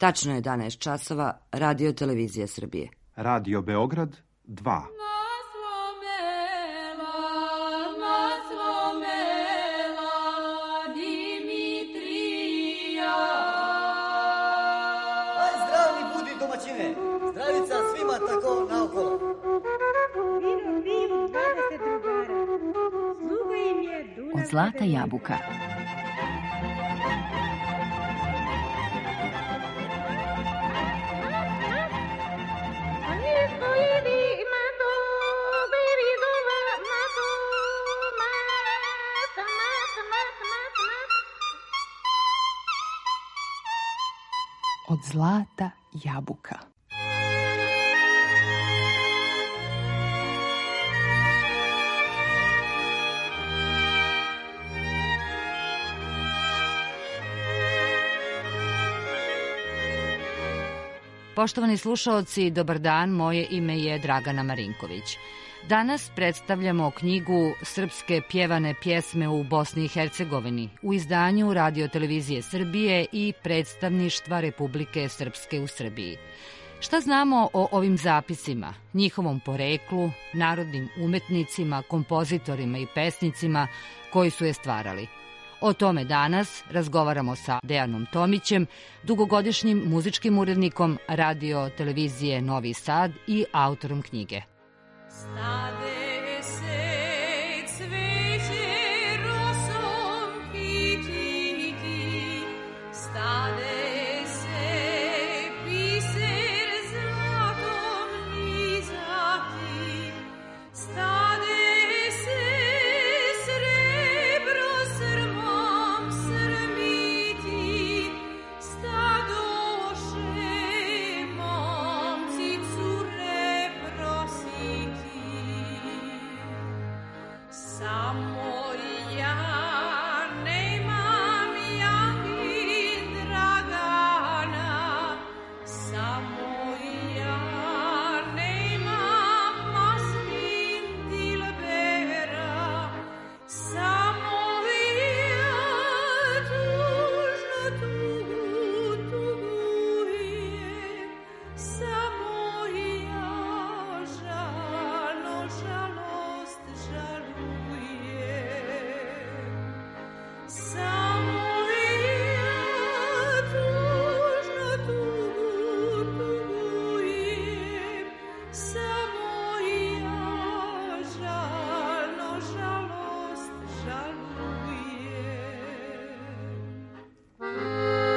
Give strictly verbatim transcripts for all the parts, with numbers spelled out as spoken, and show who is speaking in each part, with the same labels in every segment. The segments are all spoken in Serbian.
Speaker 1: Tačno je jedanaest časova, Radio Televizija Srbije.
Speaker 2: Radio Beograd dva.
Speaker 3: Zdravni budi domaćine, zdravica svima tako naokolo.
Speaker 4: Vino, vino, dvadeset drugara, sluga im je Dunav.
Speaker 5: Od Zlata jabuka. Od Zlata jabuka.
Speaker 1: Poštovani slušaoci, dobar dan, moje ime je Dragana Marinković. Danas predstavljamo knjigu Srpske pjevane pjesme u Bosni i Hercegovini u izdanju Radio Televizije Srbije i predstavništva Republike Srpske u Srbiji. Šta znamo o ovim zapisima, njihovom poreklu, narodnim umetnicima, kompozitorima i pesnicima koji su je stvarali? O tome danas razgovaramo sa Dejanom Tomićem, dugogodišnjim muzičkim urednikom Radio Televizije Novi Sad i autorom knjige.
Speaker 6: Stade se cveće rosom kititi, stade se biser zlatom nizati, stade se srebro srmom srmiti, stadoše momci cure prositi. Samo ja nemam Jangin Dragana, samo ja nemam Mastin Dilbera, samo ja tužno tugu tugujem, samo ja žalno žalost žalujem, samo ja tužno tugu tugujem, samo ja žalno žalost žalujem.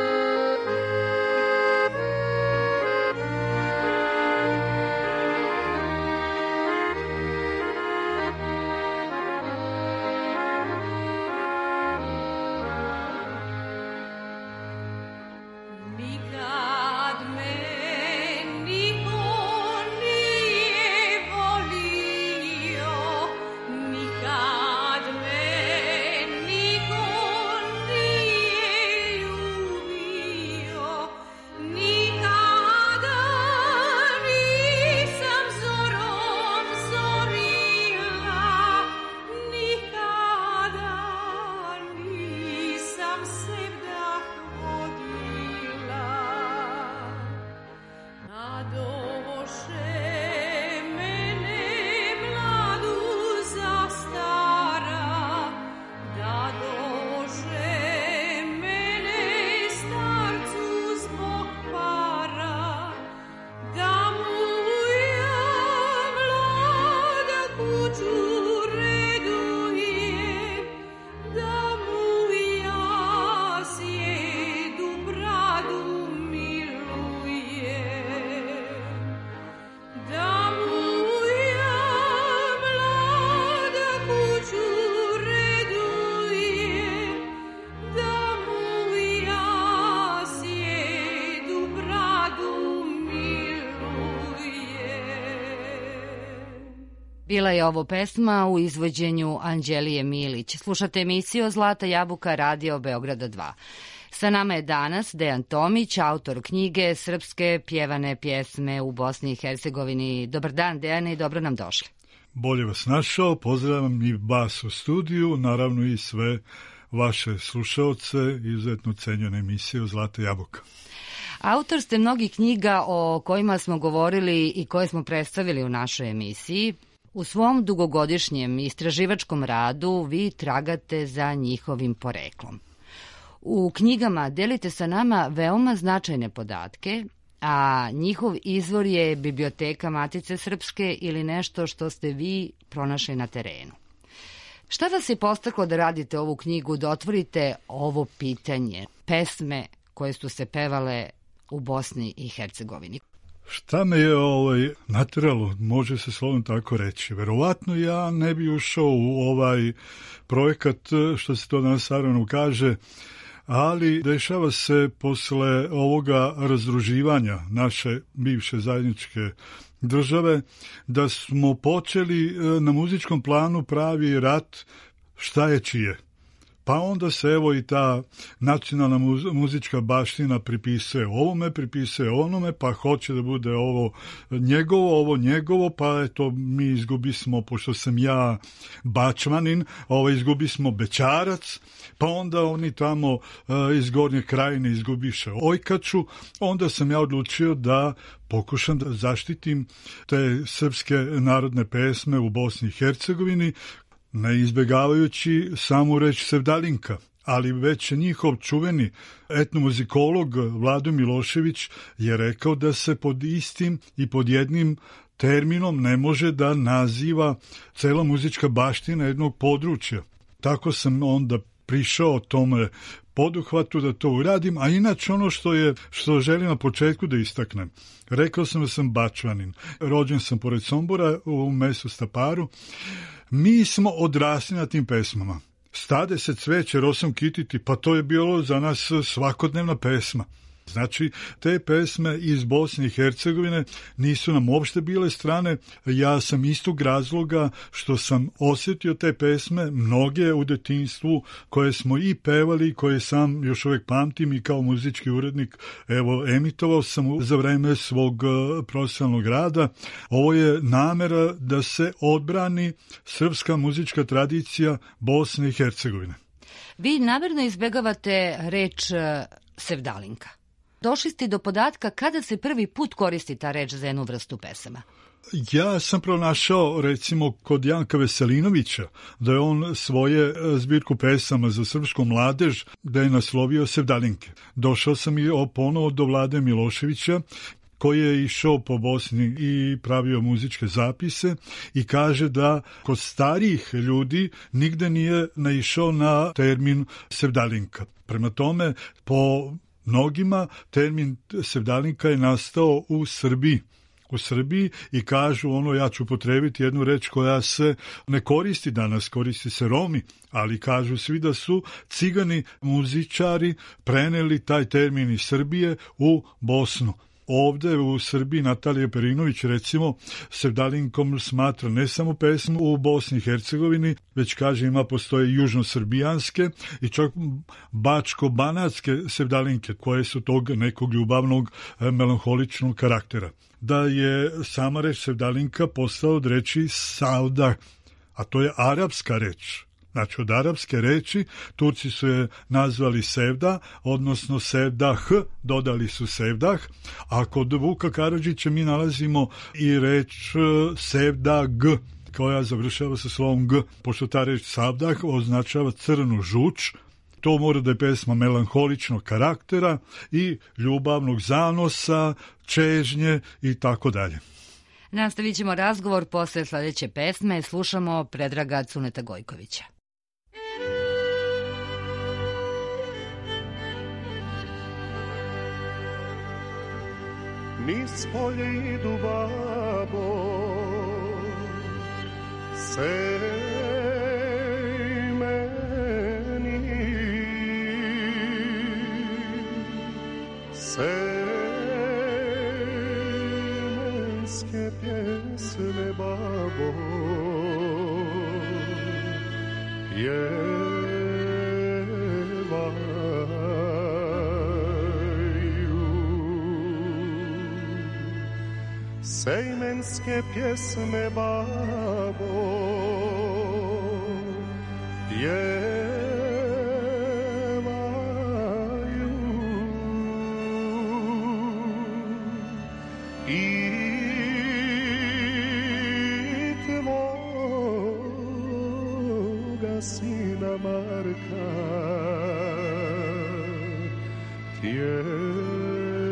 Speaker 6: Nikad me niko nije volio, nikad me niko nije ljubio, nikada nisam zorom zorila, nikada nisam sevdah vodila. Nadoše mene mladu zastara, dadoše mene starcu zbog para, da mu ja mlada kuću redujem, da mu ja sjedu bradu milujem, da mu ja mlada kuću redujem, da mu ja sjedu bradu milujem.
Speaker 1: Bila je ovo pesma u izvođenju Anđelije Milić. Slušate emisiju Zlata jabuka Radio Beograda dva. Sa nama je danas Dejan Tomić, autor knjige Srpske pjevane pjesme u Bosni i Hercegovini. Dobar dan, Dejane, i dobro nam došli.
Speaker 7: Bolje vas našao, pozdravljam i vas u studiju, naravno i sve vaše slušaoce, izuzetno cenjene emisije Zlata jabuka.
Speaker 1: Autor ste mnogih knjiga o kojima smo govorili i koje smo predstavili u našoj emisiji. U svom dugogodišnjem istraživačkom radu vi tragate za njihovim poreklom. U knjigama delite sa nama veoma značajne podatke, a njihov izvor je Biblioteka Matice Srpske ili nešto što ste vi pronašli na terenu. Šta vas je postaklo da radite ovu knjigu, da otvorite ovo pitanje, pesme koje su se pevale u Bosni i Hercegovini?
Speaker 7: Šta me je ovaj, nateralo, može se slovno tako reći. Verovatno ja ne bi ušao u ovaj projekat, što se to danas savremeno kaže, ali dešava se posle ovoga razdruživanja naše bivše zajedničke države, da smo počeli na muzičkom planu pravi rat šta je čije. Pa onda se evo i ta nacionalna muzička baština pripisuje ovome, pripisuje onome, pa hoće da bude ovo njegovo, ovo njegovo, pa eto mi izgubismo, pošto sam ja Bačvanin, ovo izgubismo Bećarac, pa onda oni tamo uh, iz Gornje Krajine izgubiše Ojkaču, onda sam ja odlučio da pokušam da zaštitim te srpske narodne pesme u Bosni i Hercegovini, ne izbjegavajući samu reč sevdalinka, ali već njihov čuveni etnomuzikolog Vlado Milošević je rekao da se pod istim i pod jednim terminom ne može da naziva cela muzička baština jednog područja. Tako sam onda prišao tome poduhvatu da to uradim, a inače ono što je što želim na početku da istaknem. Rekao sam da sam Bačvanin, rođen sam pored Sombora u mestu Staparu. Mi smo odrasli na tim pesmama. Stade se cveće, rosom kititi, pa to je bilo za nas svakodnevna pesma. Znači, te pesme iz Bosne i Hercegovine nisu nam uopšte bile strane. Ja sam istog razloga što sam osjetio te pesme, mnoge u detinjstvu, koje smo i pevali, koje sam još uvijek pamtim i kao muzički urednik, evo, emitovao sam za vreme svog profesionalnog rada. Ovo je namera da se odbrani srpska muzička tradicija Bosne i Hercegovine.
Speaker 1: Vi namerno izbegavate reč sevdalinka. Došli ste do podatka kada se prvi put koristi ta reč za jednu vrstu pesama.
Speaker 7: Ja sam pronašao, recimo, kod Janka Veselinovića, da je on svoje zbirku pesama za srpsku mladež, da je naslovio sevdalinke. Došao sam i ponovo do Vlade Miloševića, koji je išao po Bosni i pravio muzičke zapise i kaže da kod starijih ljudi nigde nije naišao na termin sevdalinka. Prema tome, po mnogima termin sevdalinka je nastao u Srbiji. U Srbiji i kažu ono, ja ću potrebiti jednu reč koja se ne koristi danas, koristi se Romi, ali kažu svi da su cigani muzičari preneli taj termin iz Srbije u Bosnu. Ovde u Srbiji Natalija Perinović recimo sevdalinkom smatra ne samo pesmu u Bosni i Hercegovini, već kaže ima postoje južnosrbijanske i čak bačko-banatske sevdalinke koje su tog nekog ljubavnog melanholičnog karaktera. Da je sama reč sevdalinka postala od reči savda, a to je arapska reč. Znači od arapske reči Turci su je nazvali sevda, odnosno sevdah, dodali su sevdah, a kod Vuka Karadžića mi nalazimo i reč sevdag, koja završava sa slovom g, pošto ta reč savdah označava crnu žuč. To mora da je pesma melanholičnog karaktera i ljubavnog zanosa, čežnje i tako dalje.
Speaker 1: Nastavit ćemo razgovor posle sledeće pesme. Slušamo Predraga Cuneta Gojkovića.
Speaker 8: Niz polje idu babo, sej meni, semenske pjesme babo, sejmenske pjesme babo pjevaju i tvoga sina Marka tjeraju.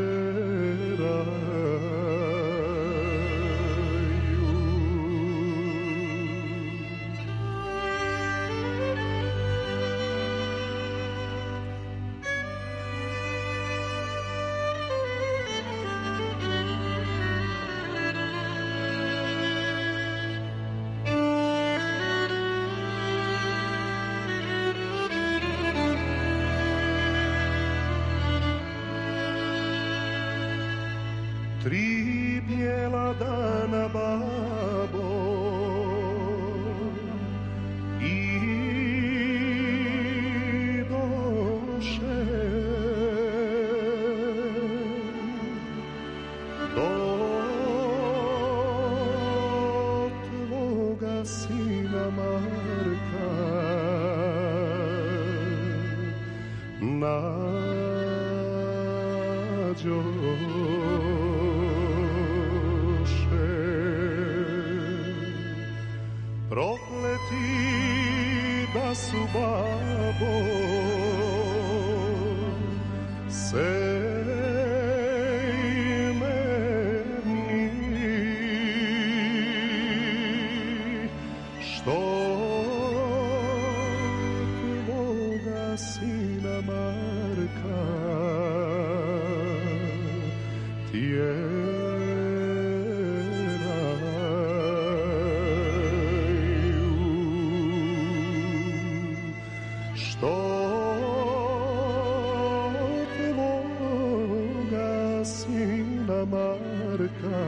Speaker 8: Tri bijela dana, babo, i doše do tvoga sina Marka nađo. Prokleti da su, babo, sejmeni, što tvoga sina Marka tjeraju. Marka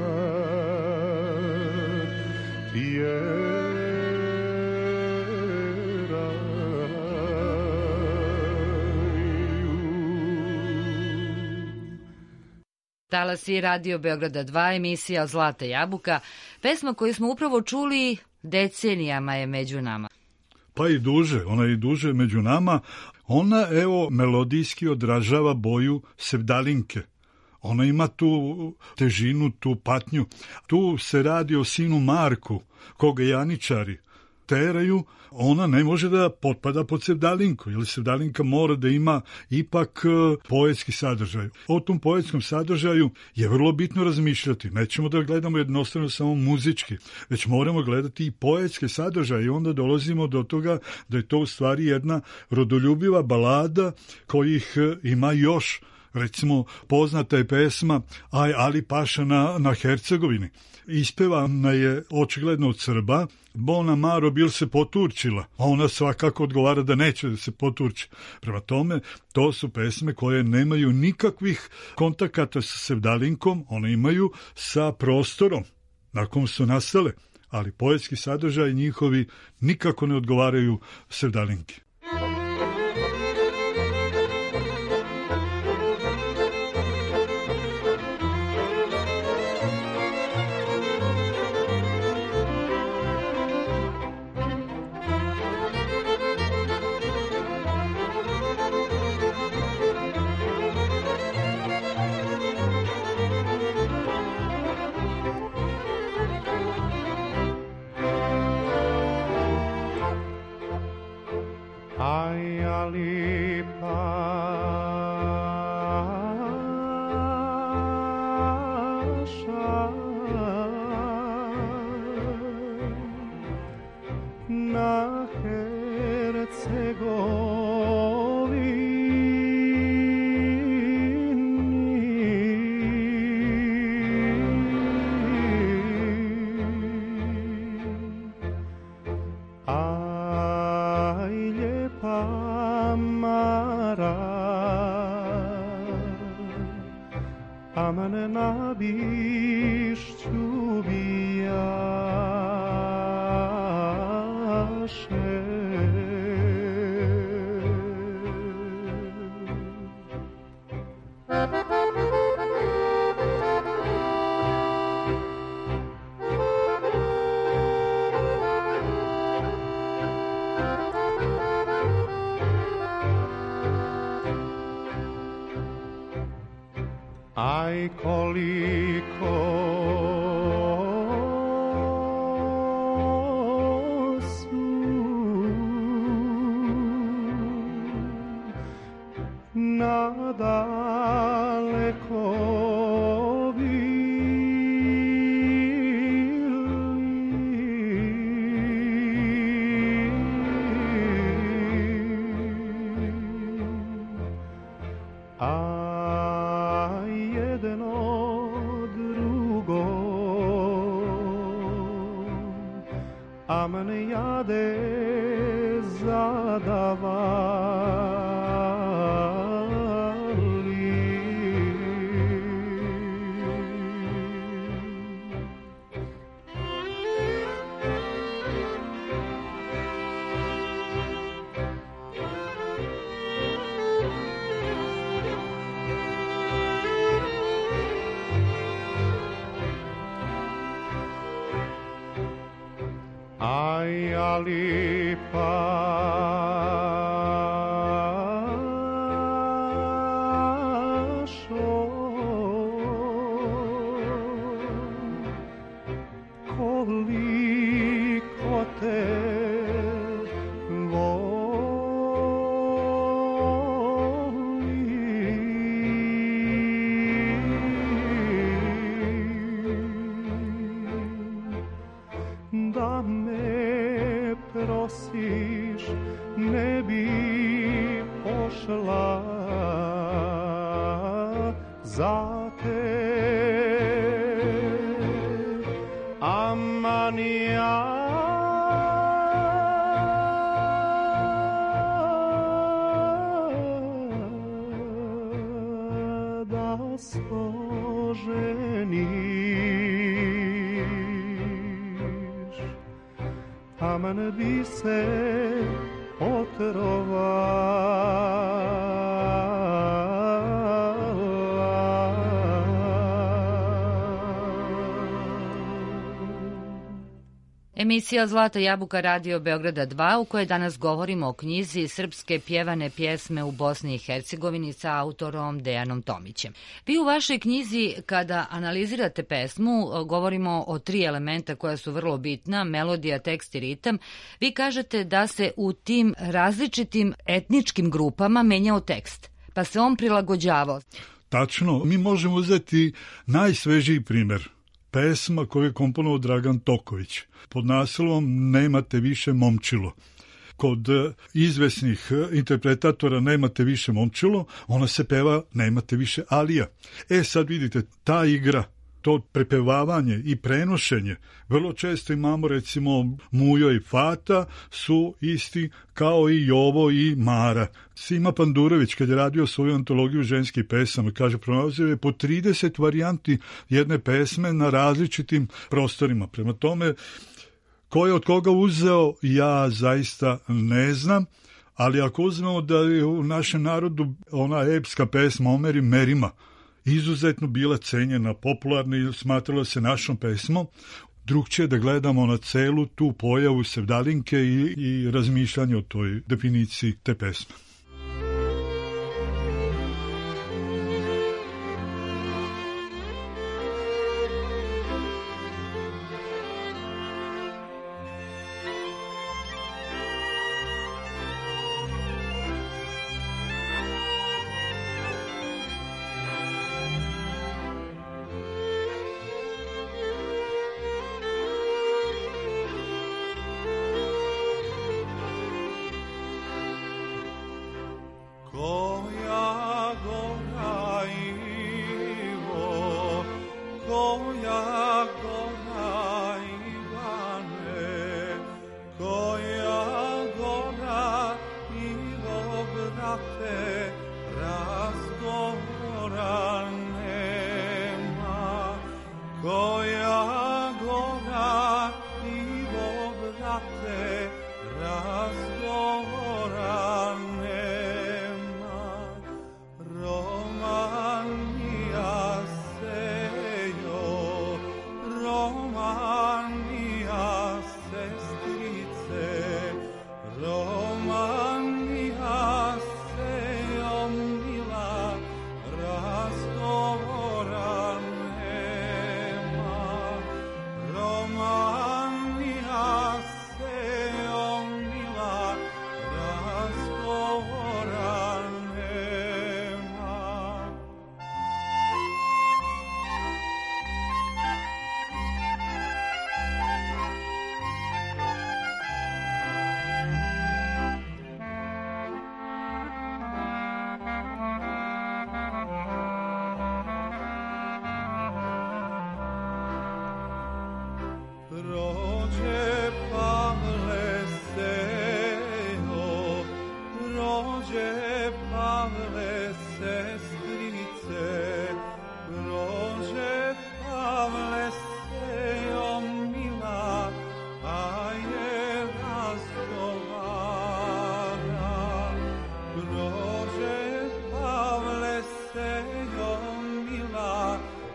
Speaker 1: Talasi Radio Beograda dva, emisija Zlata jabuka. Pesma koju smo upravo čuli decenijama je među nama.
Speaker 7: Pa i duže, ona je i duže među nama. Ona, evo, melodijski odražava boju sevdalinke. Ona ima tu težinu, tu patnju. Tu se radi o sinu Marku, koga janičari teraju. Ona ne može da potpada pod sevdalinku, jer sevdalinka mora da ima ipak poetski sadržaj. O tom poetskom sadržaju je vrlo bitno razmišljati. Nećemo da gledamo jednostavno samo muzički, već moramo gledati i poetske sadržaje i onda dolazimo do toga da je to u stvari jedna rodoljubiva balada kojih ima još. Recimo, poznata je pesma Aj Ali Paša na, na Hercegovini. Ispevana je očigledno od Srba. Bona Maro bil se poturčila, a ona svakako odgovara da neće da se poturči. Prema tome, to su pesme koje nemaju nikakvih kontakata sa sevdalinkom, one imaju sa prostorom na kom su nastale, ali poetski sadržaj njihovi nikako ne odgovaraju sevdalinki.
Speaker 8: koliko su nadaleko a mene jade zadavali. Aj, ali pašo, koliko te volim, da me prosiš, ne bi pošla za te. Aman ja da složeniš, aman bi se
Speaker 1: Emisija Zlata jabuka Radio Beograda dva, u kojoj danas govorimo o knjizi Srpske pjevane pjesme u Bosni i Hercegovini sa autorom Dejanom Tomićem. Vi u vašoj knjizi, kada analizirate pesmu, govorimo o tri elementa koja su vrlo bitna, melodija, tekst i ritam. Vi kažete da se u tim različitim etničkim grupama menjao tekst, pa se on prilagođavao.
Speaker 7: Tačno, mi možemo uzeti najsvežiji primjer. Pesma koju je komponovao Dragan Toković pod naslovom Nemate više momčilo. Kod izvesnih interpretatora Nemate više momčilo, ona se peva Nemate više Alija. E sad vidite, ta igra, to prepevavanje i prenošenje, vrlo često imamo recimo Mujo i Fata su isti kao i Jovo i Mara. Sima Pandurović kad je radio svoju antologiju ženskih pesama, kaže, pronalazio je po trideset varijanti jedne pesme na različitim prostorima. Prema tome, ko je od koga uzeo, ja zaista ne znam, ali ako uzmemo da je u našem narodu ona epska pesma Omer i Merima izuzetno bila cenjena, popularna i smatrala se našom pesmom, drugčije da gledamo na celu tu pojavu sevdalinke i, i razmišljanje o toj definiciji te pesme.
Speaker 8: Romania se još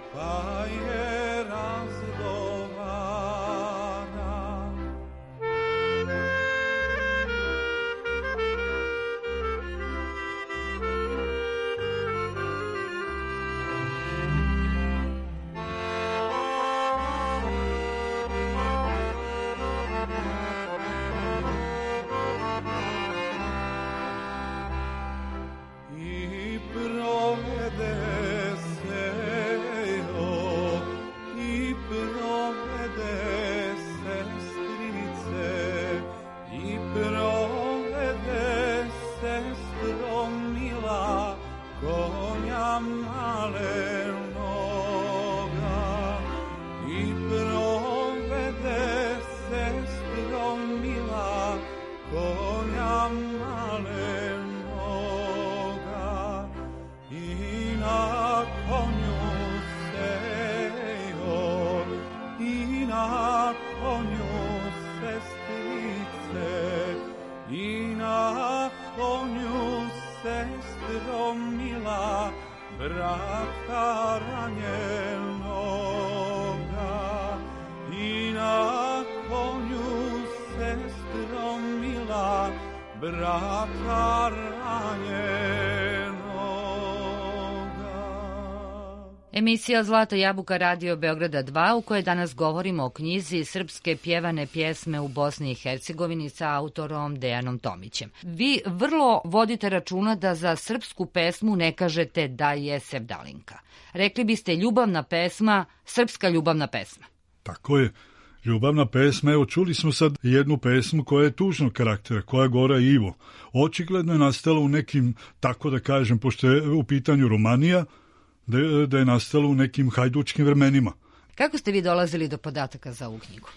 Speaker 8: pa je razdovana. I provede se, o, i provede sestrice, i provede sestro mila, konja malenoga, i provede sestro mila, konja malenoga, i na konju sejo, i na konju sestrice, i na konju sestro mila, brata ranjenoga, i na konju sestro mila, brata ranjenoga.
Speaker 1: Emisija Zlata jabuka Radio Beograda dva, u kojoj danas govorimo o knjizi Srpske pjevane pjesme u Bosni i Hercegovini sa autorom Dejanom Tomićem. Vi vrlo vodite računa da za srpsku pesmu ne kažete da je sevdalinka. Rekli biste ljubavna pesma, srpska ljubavna pesma.
Speaker 7: Tako je. Ljubavna pesma, evo čuli smo sad jednu pesmu koja je tužnog karaktera, koja je Gora Ivo. Očigledno je nastala u nekim, tako da kažem, pošto je u pitanju Romanija, da je, da je nastala u nekim hajdučkim vremenima.
Speaker 1: Kako ste vi dolazili do podataka za ovu knjigu?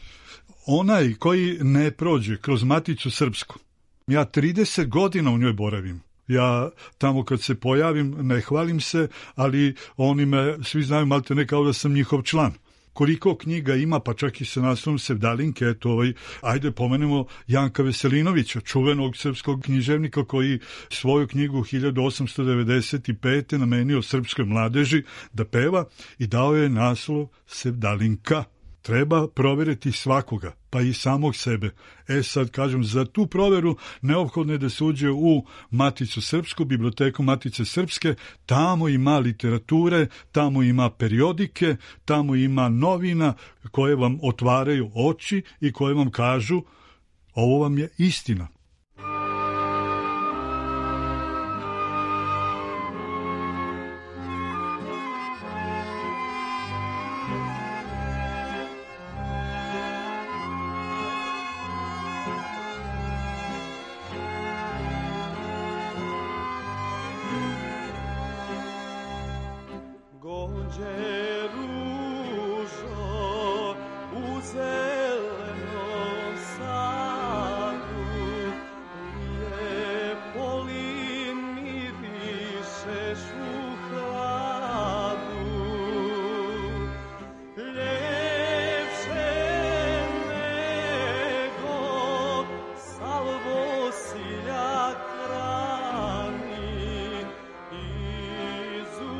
Speaker 7: Onaj koji ne prođe kroz Maticu srpsku, ja trideset godina u njoj boravim. Ja tamo kad se pojavim ne hvalim se, ali oni me svi znaju malte ne kao da sam njihov član. Koliko knjiga ima, pa čak i sa naslovom Sevdalinke, eto ovaj, ajde pomenemo Janka Veselinovića, čuvenog srpskog književnika koji svoju knjigu hiljadu osamsto devedeset pete namenio srpskoj mladeži da peva i dao je naslov Sevdalinka. Treba provjeriti svakoga, pa i samog sebe. E sad, kažem, za tu provjeru neophodno je da se uđe u Maticu srpsku, biblioteku Matice srpske, tamo ima literature, tamo ima periodike, tamo ima novina koje vam otvaraju oči i koje vam kažu ovo vam je istina.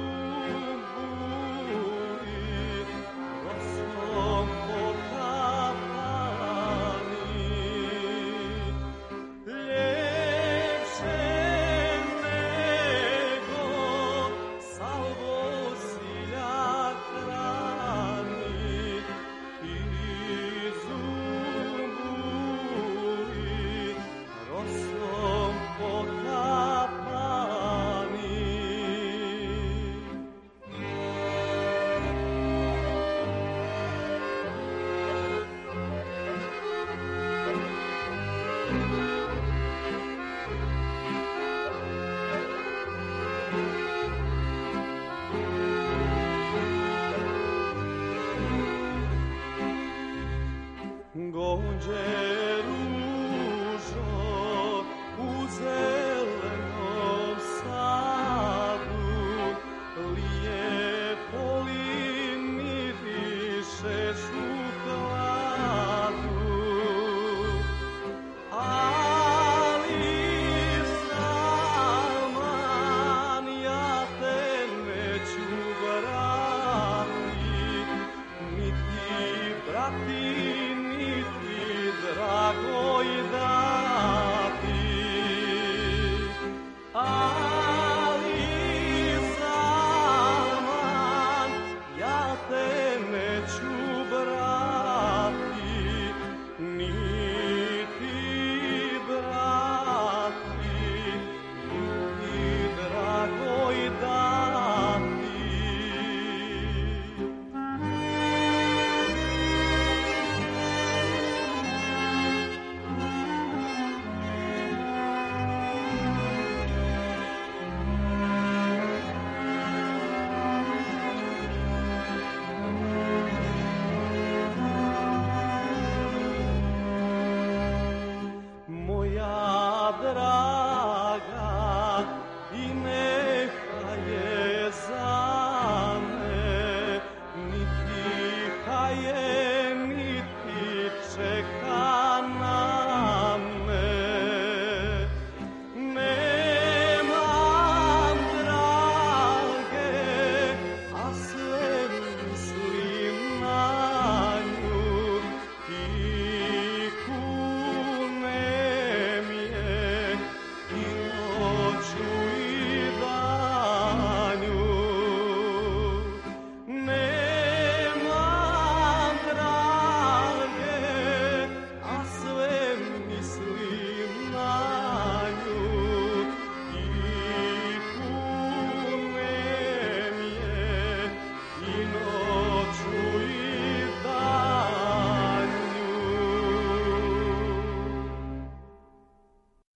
Speaker 8: Oh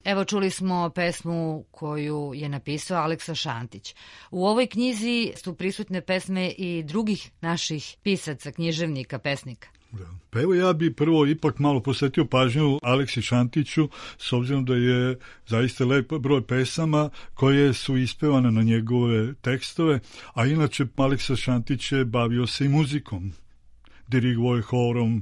Speaker 1: Evo čuli smo pesmu koju je napisao Aleksa Šantić. U ovoj knjizi su prisutne pesme i drugih naših pisaca, književnika, pesnika.
Speaker 7: Da. Pa evo ja bi prvo ipak malo posvetio pažnju Aleksi Šantiću, s obzirom da je zaista lep broj pesama koje su ispevane na njegove tekstove, a inače Aleksa Šantić je bavio se i muzikom. Dirigovao je horom,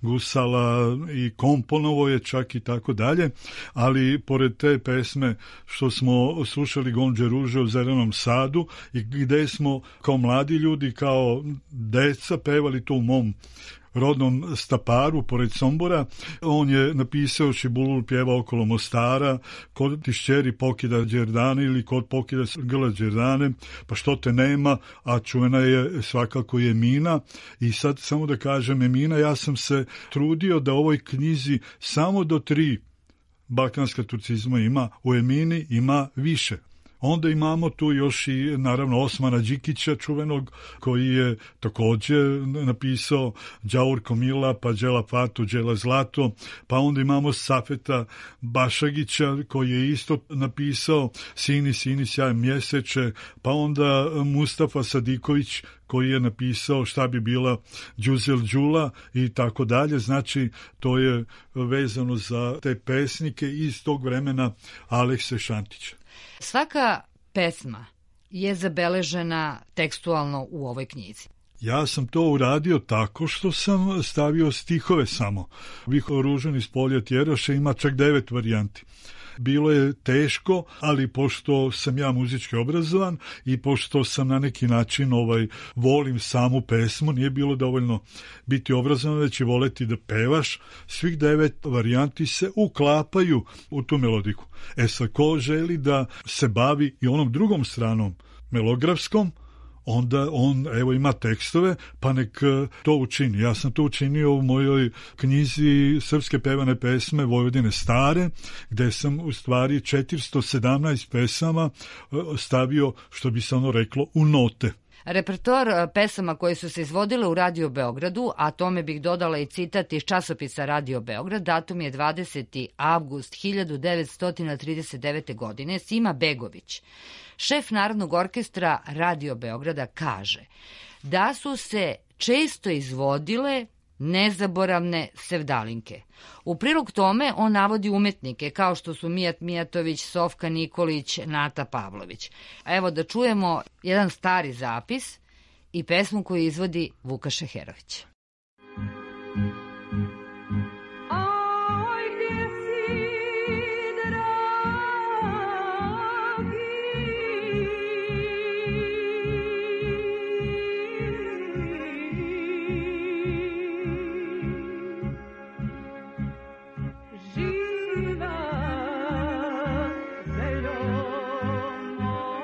Speaker 7: gusala i komponovo je čak i tako dalje, ali pored te pesme što smo slušali Gondže ruže u Zelenom sadu i gde smo kao mladi ljudi, kao deca pevali to u mom rodnom Staparu, pored Sombora, on je napisao Šibulul pjeva okolo Mostara, kod tišćeri pokida Đerdane ili kod pokida grla Đerdane, pa što te nema, a čuvena je svakako i Emina. I sad samo da kažem, Emina, ja sam se trudio da ovoj knjizi samo do tri balkanska turcizma ima, u Emini ima više. Onda imamo tu još i naravno Osmana Đikića čuvenog koji je također napisao Đaur Komila, pa Đela Fatu, Đela Zlato, pa onda imamo Safeta Bašagića koji je isto napisao Sini, sini, sjaj mjeseče, pa onda Mustafa Sadiković koji je napisao Šta bi bila Đuzel Đula i tako dalje. Znači, to je vezano za te pesnike iz tog vremena Alekse Šantića.
Speaker 1: Svaka pesma je zabeležena tekstualno u ovoj knjizi.
Speaker 7: Ja sam to uradio tako što sam stavio stihove samo. Viho ružen iz polja tjeraše ima čak devet varijanti. Bilo je teško, ali pošto sam ja muzički obrazovan i pošto sam na neki način ovaj volim samu pesmu, nije bilo dovoljno biti obrazovan, već i voleti da pevaš. Svih devet varijanti se uklapaju u tu melodiku. E sad, ko želi da se bavi i onom drugom stranom, melografskom, onda on evo ima tekstove, pa nek to učini. Ja sam to učinio u mojoj knjizi Srpske pevane pesme Vojvodine stare, gde sam u stvari četiristo sedamnaest pesama stavio, što bi se ono reklo, u note.
Speaker 1: Repertoar pesama koje su se izvodile u Radio Beogradu, a tome bih dodala i citat iz časopisa Radio Beograd, datum je dvadeseti avgust hiljadu devetsto trideset devete. godine, Sima Begović, šef Narodnog orkestra Radio Beograda, kaže da su se često izvodile nezaboravne sevdalinke. U prilog tome on navodi umetnike kao što su Mijat Mijatović, Sofka Nikolić, Nata Pavlović. A evo da čujemo jedan stari zapis i pesmu koju izvodi Vuka Šeherović.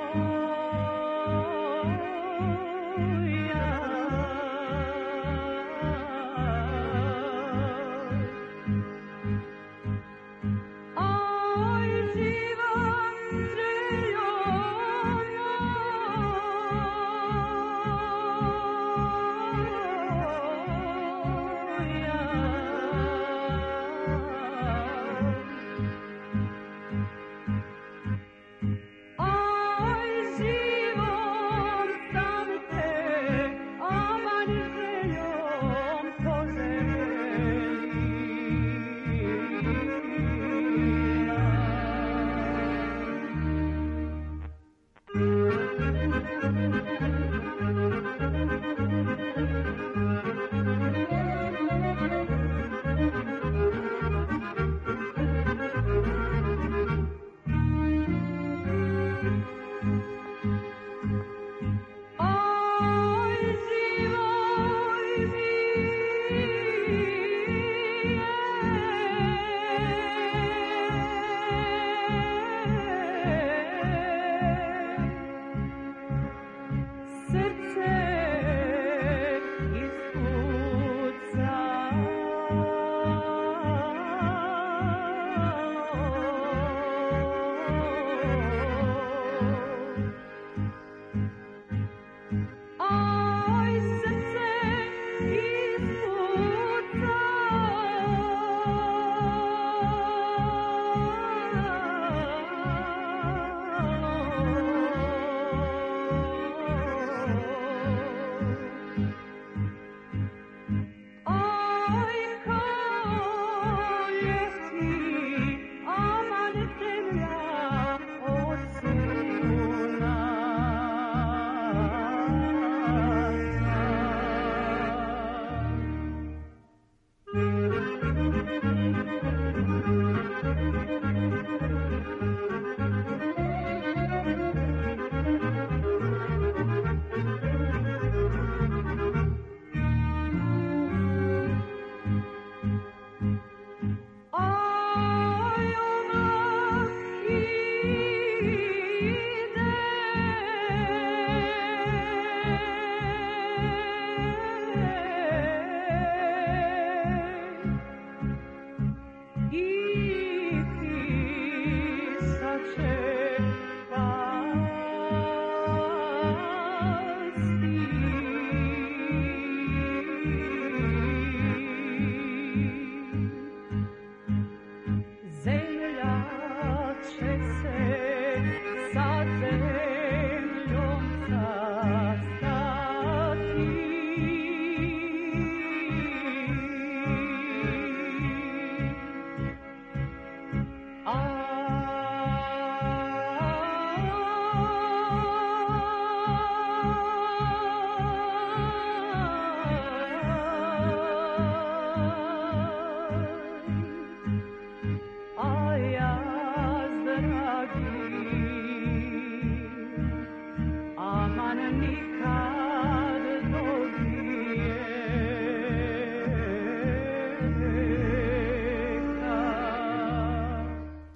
Speaker 6: Živa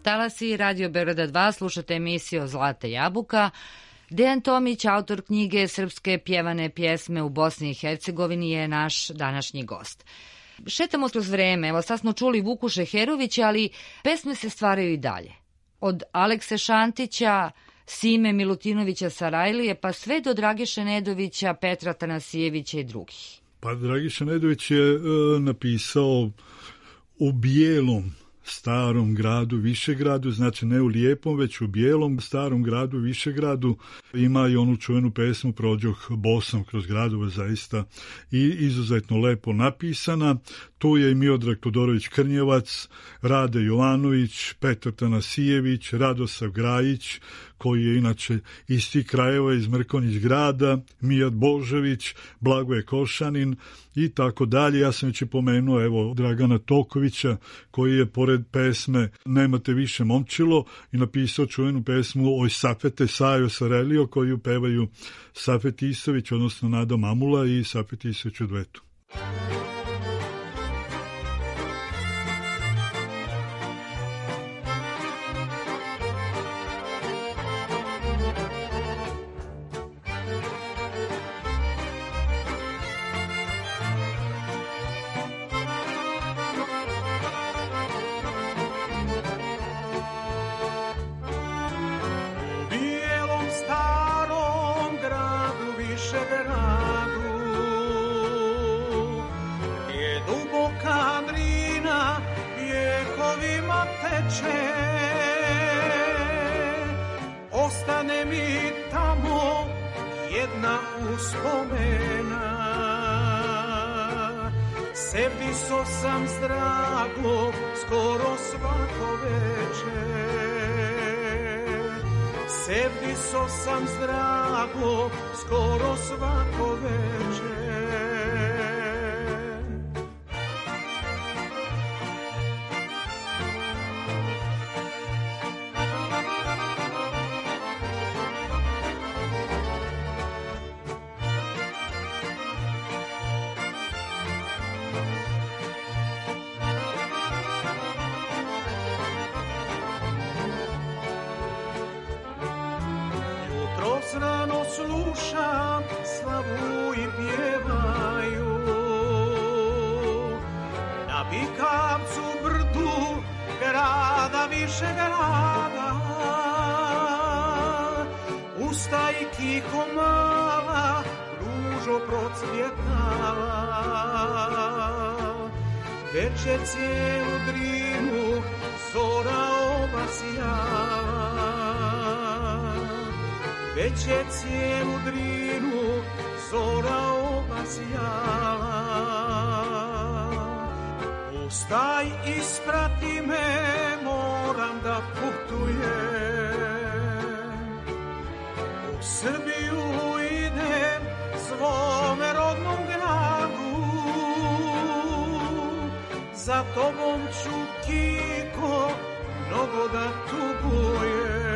Speaker 1: Talasi Radio Beograda dva, slušate emisiju Zlata jabuka. Dejan Tomić, autor knjige Srpske pjevane pjesme u Bosni i Hercegovini, je naš današnji gost. Šetamo kroz vreme, evo sad smo čuli Vuku Šeherovića, ali pesme se stvaraju i dalje. Od Alekse Šantića, Sime Milutinovića Sarajlije, pa sve do Dragiše Nedovića, Petra Tanasijevića i drugih.
Speaker 7: Pa Dragiša Nedović je e, napisao u bijelom starom gradu, Višegradu, znači ne u lijepom, već u bijelom starom gradu, Višegradu. Ima i onu čuvenu pesmu Prođoh bosom kroz gradove, zaista i izuzetno lepo napisana. Tu je i Miodrag Todorović Krnjevac, Rade Jovanović, Petar Tanasijević, Radosav Grajić, koji je inače iz tih krajeva, iz Mrkonjić grada, Mijat Božević, Blagoje Košanin i tako dalje. Ja sam već i pomenuo, evo, Dragana Tokovića, koji je pored pesme Nemate više momčilo i napisao čuvenu pesmu Oj Safete Sajo Sarelio, koju pevaju Safet Isović, odnosno Nada Mamula i Safet Isović u duetu.
Speaker 9: Ostane mi tamo jedna uspomena. Sevdiso sam zdrago skoro svako veče. Sevdiso sam zdrago skoro svako veče. Rano slušam, slavu i pjevaju na Bikavcu brdu grada Višegrada. Ustaj tiho mala, ružo procvjetala, već je cijelu Drinu zora obasjala. Već je cijelu Drinu zora obasjala. Ustaj, isprati me, moram da putujem. U Srbiju idem, svome rodnom gradu. Za tobom ću, Kiko, mnogo da tugujem.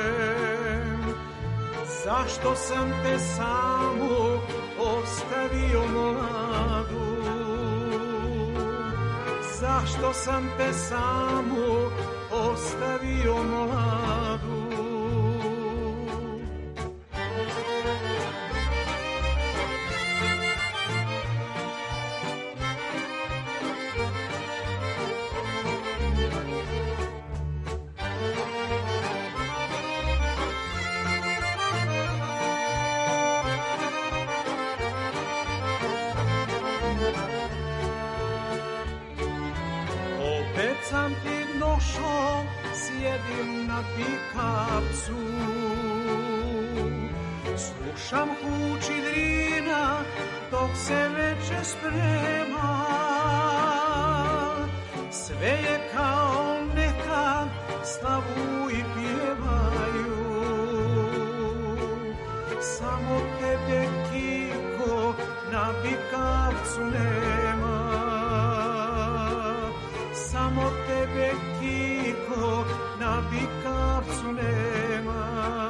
Speaker 9: Zašto sam te samu ostavio mladu? Zašto sam te samu ostavio mladu? Sam ti došao, sjedim na Bikavcu. Slušam huči Drina, dok se veče sprema. Sve je kao nekad, slavu i pjevaju. Samo tebe, Kiko, na Bikavcu nema. Samo tebe, Kiko, na Bikavcu nema.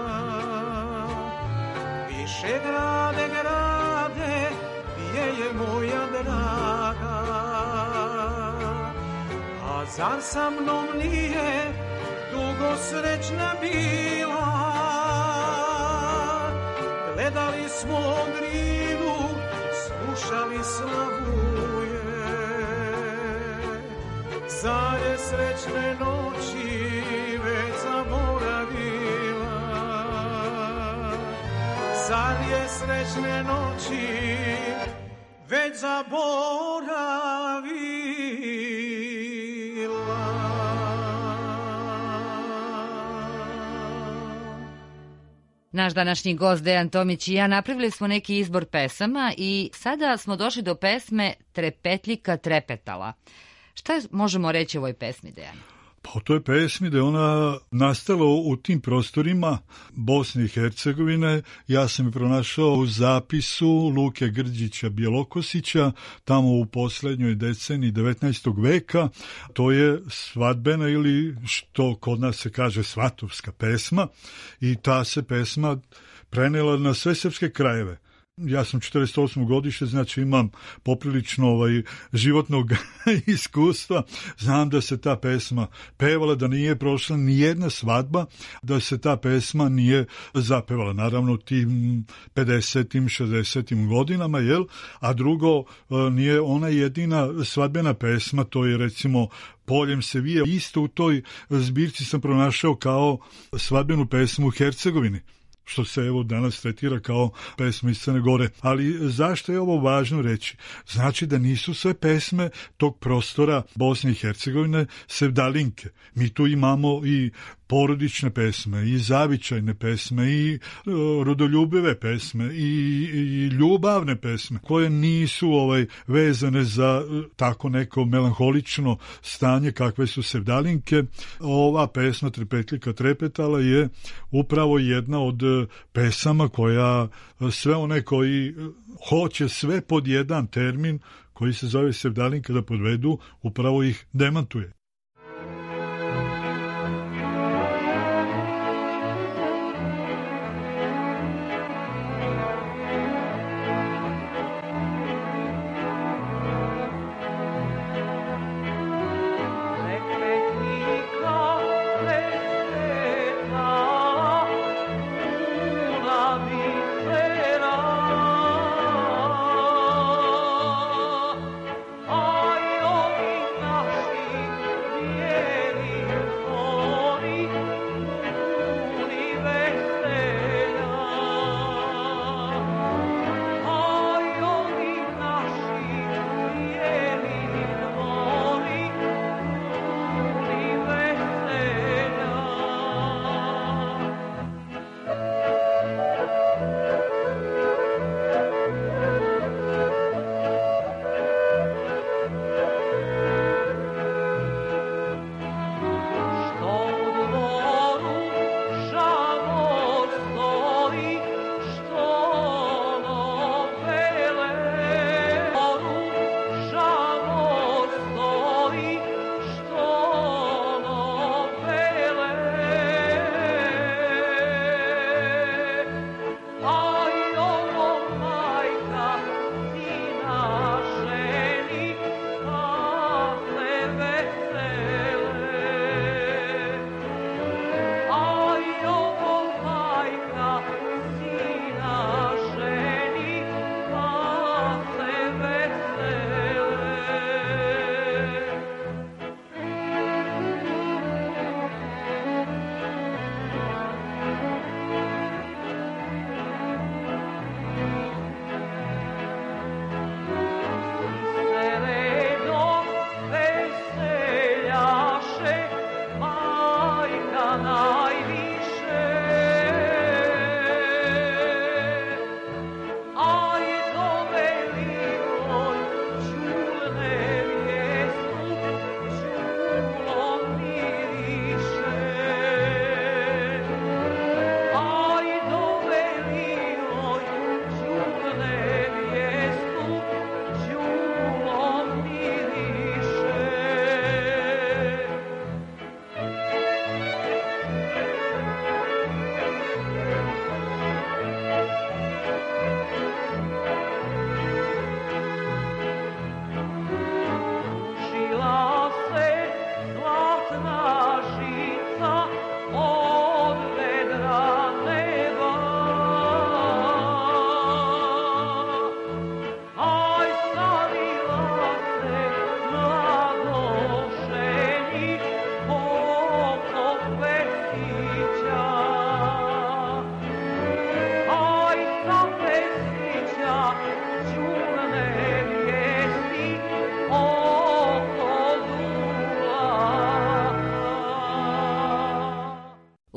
Speaker 9: Višegrade, grade, gdje je moja draga? A zar sa mnom nije dugo srećna bila. Gledali smo Drinu, slušali slavuje. Zar je srećne noći već zaboravila? Zar je srećne noći već zaboravila?
Speaker 1: Naš današnji gost Dejan Tomić i ja napravili smo neki izbor pesama i sada smo došli do pesme Trepetljika trepetala. Šta možemo reći o ovoj pesmi, Dejan?
Speaker 7: Pa o toj pesmi da je ona nastala u tim prostorima Bosne i Hercegovine. Ja sam je pronašao u zapisu Luke Grđića Bjelokosića, tamo u poslednjoj deceniji devetnaestog veka. To je svadbena ili što kod nas se kaže svatovska pesma i ta se pesma prenela na sve srpske krajeve. Ja sam četrdeset osmog godište, znači imam poprilično ovaj, životnog iskustva. Znam da se ta pesma pevala, da nije prošla ni jedna svadba, da se ta pesma nije zapevala. Naravno tim pedesetim, šezdesetim godinama, jel? A drugo, nije ona jedina svadbena pesma, to je recimo Poljem se vije. Isto u toj zbirci sam pronašao kao svadbenu pesmu u Hercegovini, što se evo danas tretira kao pesma iz Crne Gore. Ali zašto je ovo važno reći? Znači da nisu sve pesme tog prostora Bosne i Hercegovine sevdalinke. Mi tu imamo i porodične pesme, i zavičajne pesme, i uh, rodoljubive pesme, i, i ljubavne pesme, koje nisu ovaj vezane za uh, tako neko melanholično stanje kakve su sevdalinke. Ova pesma Trepetljika trepetala je upravo jedna od uh, pesama koja uh, sve one koji uh, hoće sve pod jedan termin koji se zove sevdalinka da podvedu, upravo ih demantuje.
Speaker 6: Aj, ovi naši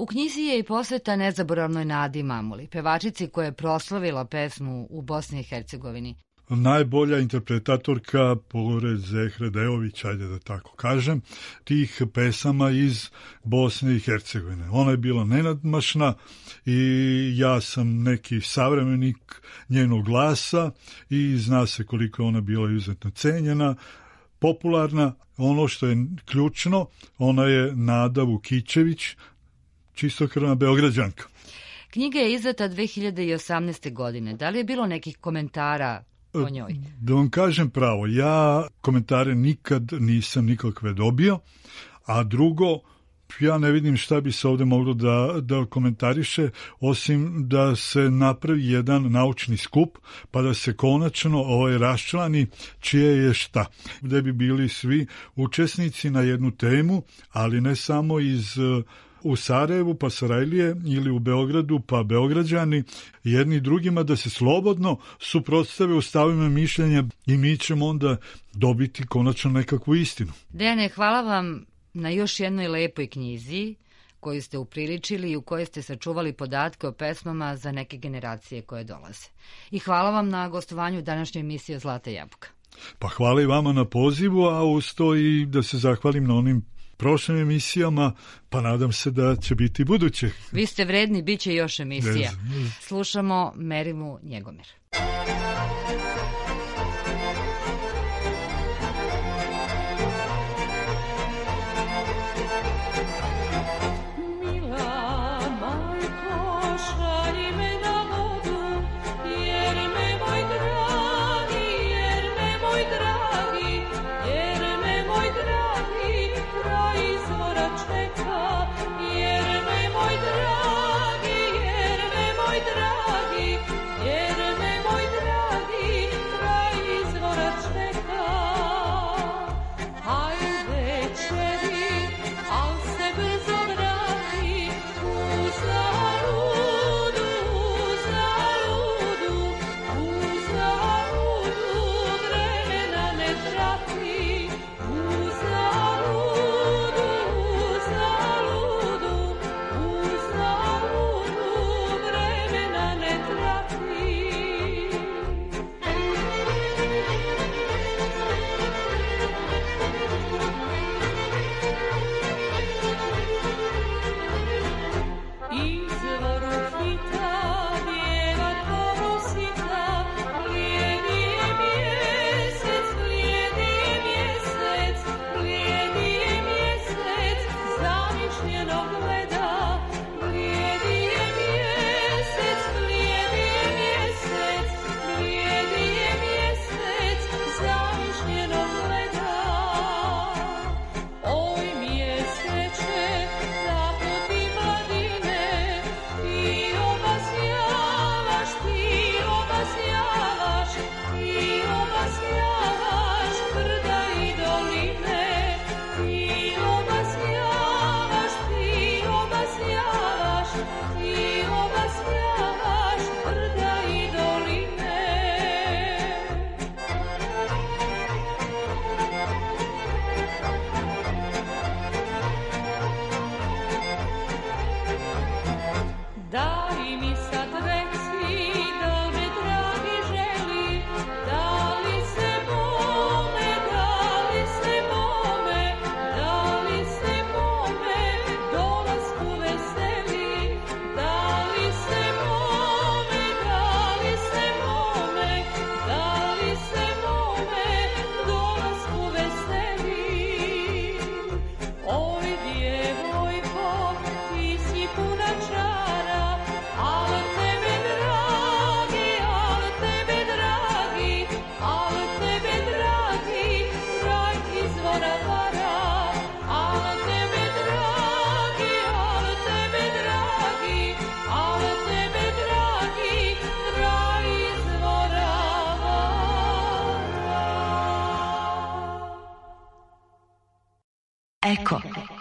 Speaker 1: U knjizi je i posveta nezaboravnoj Nadi Mamuli, pevačici koja je proslavila pesmu u Bosni i Hercegovini.
Speaker 7: Najbolja interpretatorka pored Zehre Dejović, ajde da tako kažem, tih pesama iz Bosne i Hercegovine. Ona je bila nenadmašna i ja sam neki savremenik njenog glasa i zna se koliko je ona bila izuzetno cenjena, popularna. Ono što je ključno, ona je Nada Vukićević, čistokrvna Beograđanka.
Speaker 1: Knjiga je izdata dve hiljade osamnaeste. godine. Da li je bilo nekih komentara o njoj?
Speaker 7: Da vam kažem pravo, ja komentare nikad nisam nikakve dobio, a drugo, ja ne vidim šta bi se ovde moglo da, da komentariše, osim da se napravi jedan naučni skup, pa da se konačno ovaj raščlani čije je šta. Gde bi bili svi učesnici na jednu temu, ali ne samo iz u Sarajevu pa Sarajlije ili u Beogradu pa Beograđani, jedni drugima da se slobodno suprotstave u stavima mišljenja i mi ćemo onda dobiti konačno nekakvu istinu.
Speaker 1: Dejane, hvala vam na još jednoj lepoj knjizi koju ste upriličili i u kojoj ste sačuvali podatke o pesmama za neke generacije koje dolaze. I hvala vam na gostovanju današnjoj emisiji Zlata jabuka.
Speaker 7: Pa hvala i vama na pozivu, a uz to i da se zahvalim na onim prošlim emisijama, pa nadam se da će biti buduće.
Speaker 1: Vi ste vredni, bit će još emisija. Slušamo Merimu Njegomir.
Speaker 10: Eko.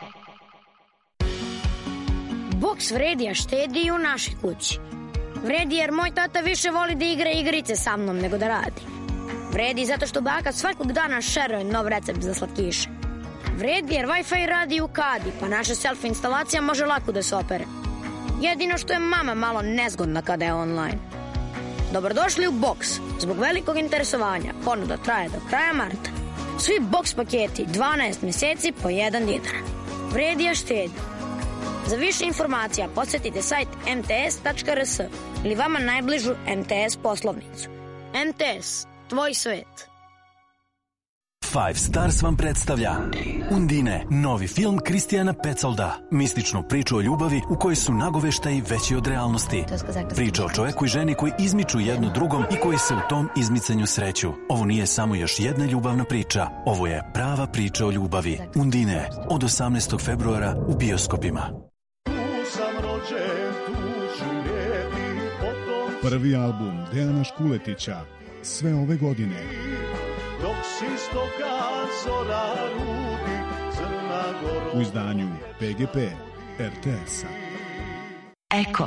Speaker 10: Boks vredi, a štedi i u našoj kući. Vredi jer moj tata više voli da igra igrice sa mnom nego da radi. Vredi zato što baka svakog dana šeruje nov recept za slatkiše. Vredi jer Wi-Fi radi u kadi, pa naša self instalacija može lako da se opere. Jedino što je mama malo nezgodna kada je online. Dobrodošli u Box. Zbog velikog interesovanja ponuda traje do kraja marta. Svi Box paketi dvanaest meseci po jedan dinar. Vredi je štedi. Za više informacija posjetite sajt em te es tačka er es ili vama najbližu em te es poslovnicu. em te es, tvoj svet.
Speaker 11: Five Stars vam predstavlja Undine, novi film Kristijana Petsolda. Mističnu priču o ljubavi u kojoj su nagoveštaji veći od realnosti. Priča o čoveku i ženi koji izmiču jedno drugom i koji se u tom izmicanju sreću. Ovo nije samo još jedna ljubavna priča. Ovo je prava priča o ljubavi. Undine, od osamnaestog februara u bioskopima.
Speaker 12: Prvi album Dejana Škuletića sve ove godine.
Speaker 9: Dok s istoka zora rudi Crna Gora.
Speaker 12: U izdanju pe ge pe er te es-a.
Speaker 5: Eko.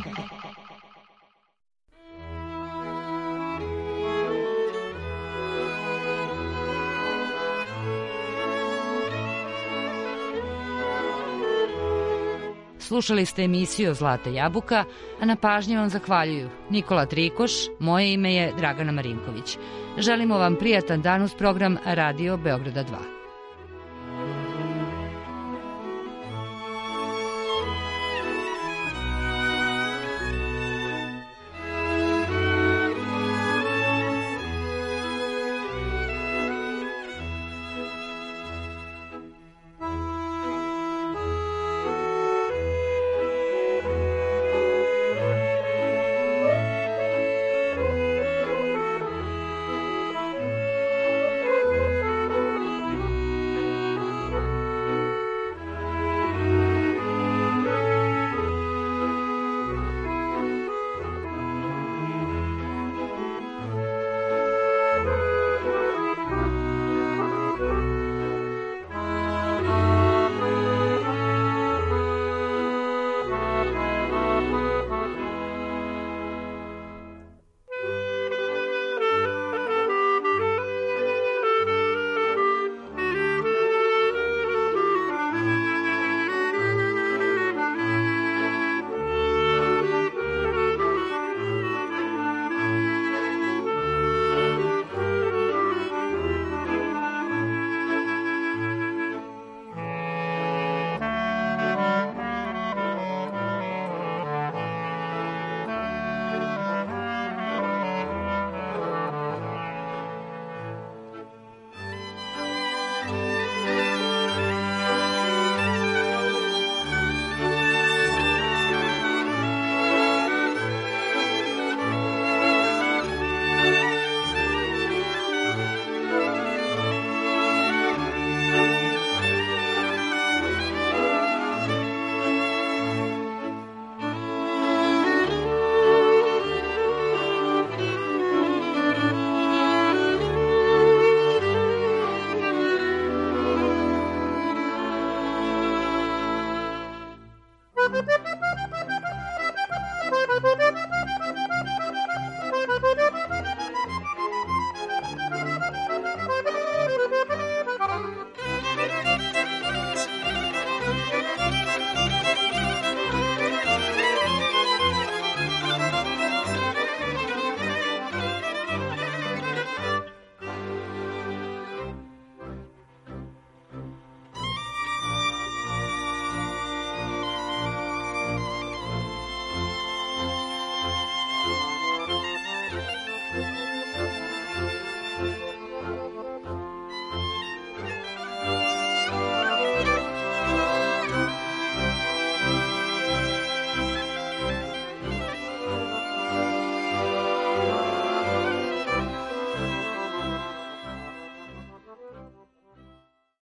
Speaker 1: Slušali ste emisiju Zlata jabuka, a na pažnji vam zahvaljuju Nikola Trikoš, moje ime je Dragana Marinković. Želimo vam prijatan dan uz program Radio Beograda dva.